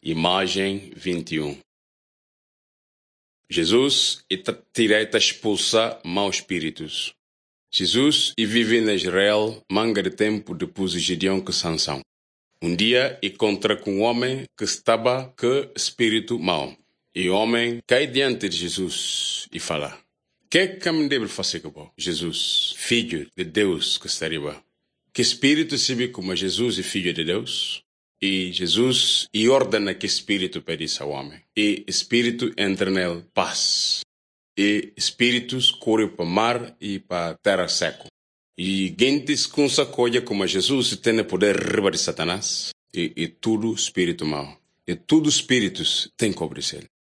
Imagem 21. Jesus tira expulsa maus espíritos. Jesus vive na Israel manga de tempo depois de Gideão que Sansão. Dia encontra com um homem que estava com espírito mau. E o homem cai diante de Jesus e fala: que me deve fazer que bom? Jesus, filho de Deus que está arriba. Que espírito sabe como Jesus é filho de Deus? E Jesus ordena que espírito pedisse ao homem. E espírito entra nele paz. E espíritos correm para o mar e para a terra seca. E gentes com sacola como Jesus tem poder riba de Satanás. E tudo espírito mau. E tudo espíritos tem que obedecer.